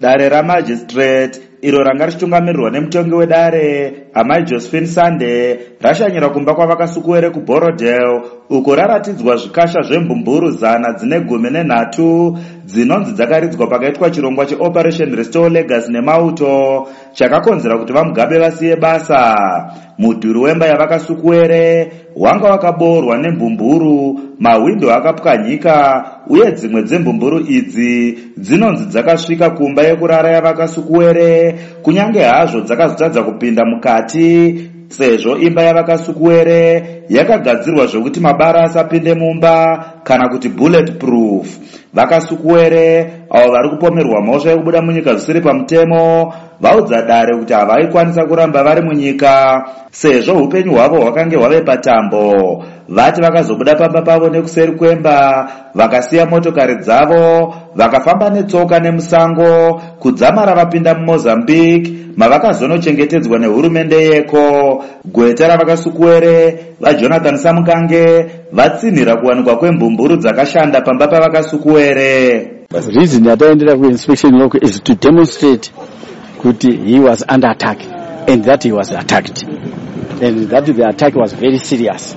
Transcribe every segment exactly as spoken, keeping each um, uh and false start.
Dare ramagistrate iro ranga richitungamirirwa nemutongi wedare amai Josephine Sande rashanyira kumba kwavakasukuwere kuBorodale uko raratidzwa zvikasha zvembumburu zana dzine gumi nenhatu dzinonzi dzakaridzwa pakaitwa chirongwa cheOperation Restore Legacy nemauto chakakonzera kuti vamugabe vasiye basa. Mudhuri wemba yavakasukuwere wanga wakaboorwa nembumburu, mawindo akapwanyika uye dzimwe dzembumburu idzi dzinonzi dzakasvika kumba yekurara yavakasukuwere kunyange hazvo dzakazotadza kupinda mukati sezvo imba yavakasukuwere yakagadzirwa zvokuti mabara asapinde mumba kana kuti bulletproof. Vakasukuwere avo vari kupomerwa mhosva yekubuda munyika zvisiri pamutemo vaudza dare kuti havaikwanisa kuramba vari munyika sezvo upenyu hwavo hwakange hwave patambo. Vati vakazobuda pamba pavo nekuseri kwemba vakasiya motokari dzavo vakafamba netsoka nemusango kudzamara vapinda muMozambique mavakazonochengetedzwa nehurumende yeko. Gweta ravakasukuwere vaJonathan Samukange vatsinhira kuwanikwa kwembumburu dzakashanda pamba pavakasukuwere. The reason that I ended up with inspection local is to demonstrate that he was under attack and that he was attacked and that the attack was very serious.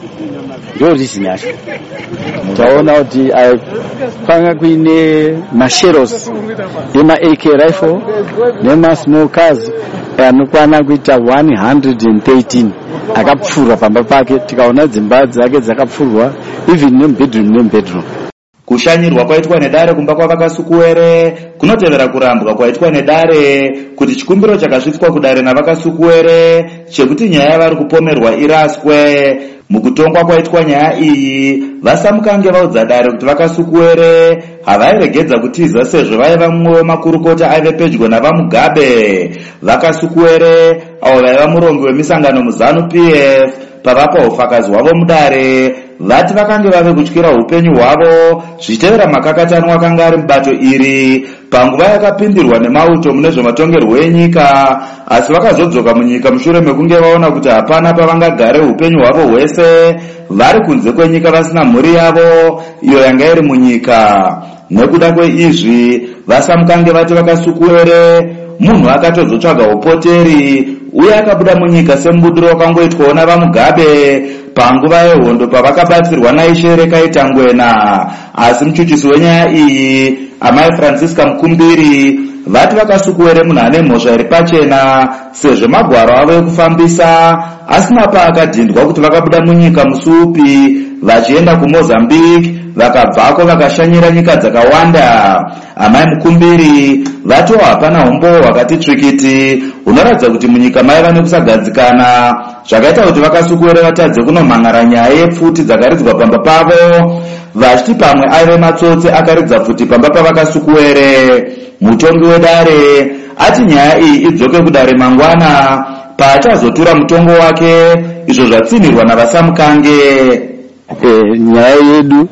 Your reason yacho taona kuti panga kuine masheros ema A K rifle nema small cars anokwana kuita one hundred thirteen akapfurwa pamba pake. Tikaona dzimba dzake dzakapfurwa even nebedroom nebedroom. Kushanyirwa kwaitwa nedare kumba kwavakasukuwere kunotevera kurambwa kwaitwa nedare kuti chikumbiro chakasvitswa kudare navakasukuwere chekuti nyaya vari kupomerwa iraswe. Mukutongwa kwaitwa nyaya iyi vaSamukange vaudza dare kuti vakasukuwere havairegedza kutiza sezvo vaiva mumwe wemakurukota aive pedyo navamugabe. Vakasukuwere avo vaiva murongi wemisangano muZanu P F pavapa ufakazi hwavo mudare vati vakange vave kutyira upenyu hwavo zvichitevera makakatanwa akanga ari mubato iri panguva yakapindirwa nemauto mune zvematongerwo enyika, asi vakazodzoka munyika mushure mekunge vaona kuti hapana pavangagare upenyu hwavo hwese vari kunze kwenyika vasina mhuri yavo iyo yanga iri munyika. Nekuda kweizvi vaSamukange vati vakasukuwere munhu akatozotsvaga upoteri uye akabuda munyika semubudiro wakangoitwawo navamugabe panguva yehondo pavakabatsirwa naishere kaita ngwena. Asi muchuchisi wenyaya iyi amai Francisca Mukumbiri vati vakasukuwere munhu ane mhosva iri pachena sezvo magwaro avo ekufambisa asina paakadhindwa kuti vakabuda munyika musi upi vachienda kuMozambique vakabvako vakashanyira nyika dzakawanda. Amai Mukumbiri vati hapana umbo hwakati tsvikiti hunoratidza kuti munyika maiva nekusagadzikana zvakaita kuti vakasukuwere vatadze kunomhan'ara nyaya yepfuti dzakaridzwa pamba pavo vachiti pamwe aive matsotsi akaridza pfuti pamba pavakasukuwere. Mutongi wedare ati nyaya iyi idzoke kudare mangwana paachazotura mutongo wake izvo zvatsinhirwa navaSamukange. E, nyaya yedu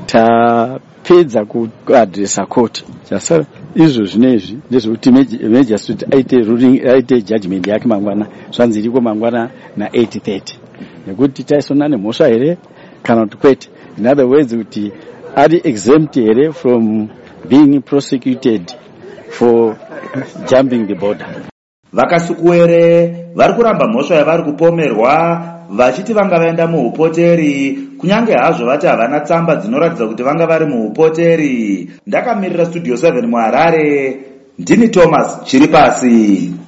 tapedza kuadresa court chasara izvo zvinezvi ndezvekuti magistrate aite ruling aite judgment yake mangwana zvanzi iriko mangwana na eight thirty nekuti taisona nemhosva here kana kuti kwete. In other words kuti ari exempt here from being prosecuted for jumping the border. Vakasukuwere vari kuramba mhosva yavari kupomerwa vachiti vanga vaenda muupoteri kunyange hazvo vati havana tsamba dzinoratidza kuti vanga vari muupoteri. Ndakamirira Studio seven muHarare, ndini Thomas Chiripasi.